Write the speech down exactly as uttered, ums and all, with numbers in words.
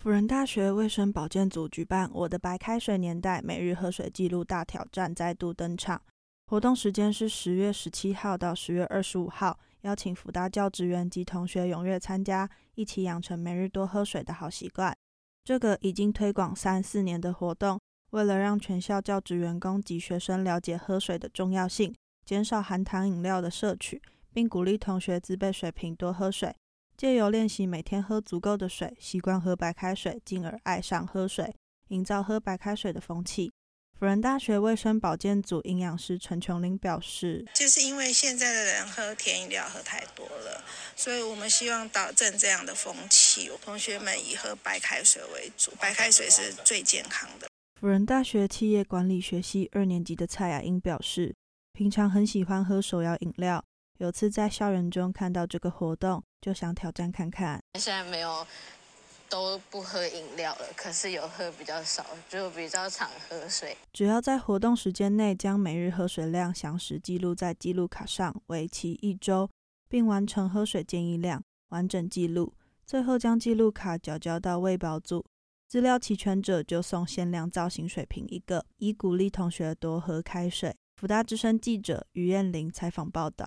辅仁大学卫生保健组举办我的白开水年代每日喝水记录大挑战再度登场，活动时间是十月十七号到十月二十五号，邀请辅大教职员及同学踊跃参加，一起养成每日多喝水的好习惯。这个已经推广三四年的活动，为了让全校教职员工及学生了解喝水的重要性，减少含糖饮料的摄取，并鼓励同学自备水瓶多喝水，借由练习每天喝足够的水，习惯喝白开水，进而爱上喝水，营造喝白开水的风气。辅仁大学卫生保健组营养师陈琼玲表示， 就是因为现在的人喝甜饮料喝太多了，所以我们希望导正这样的风气，同学们以喝白开水为主，白开水是最健康的。 辅仁大学企业管理学系二年级的蔡雅英表示，平常很喜欢喝手摇饮料，有次在校园中看到这个活动，就想挑战看看。 现在没有都不喝饮料了，可是有喝比较少，就比较常喝水。 只要在活动时间内将每日喝水量详实记录在记录卡上，为期一周，并完成喝水建议量，完整记录，最后将记录卡缴交到卫保组，资料齐全者就送限量造型水瓶一个，以鼓励同学多喝开水。辅大之声记者于燕玲采访报道。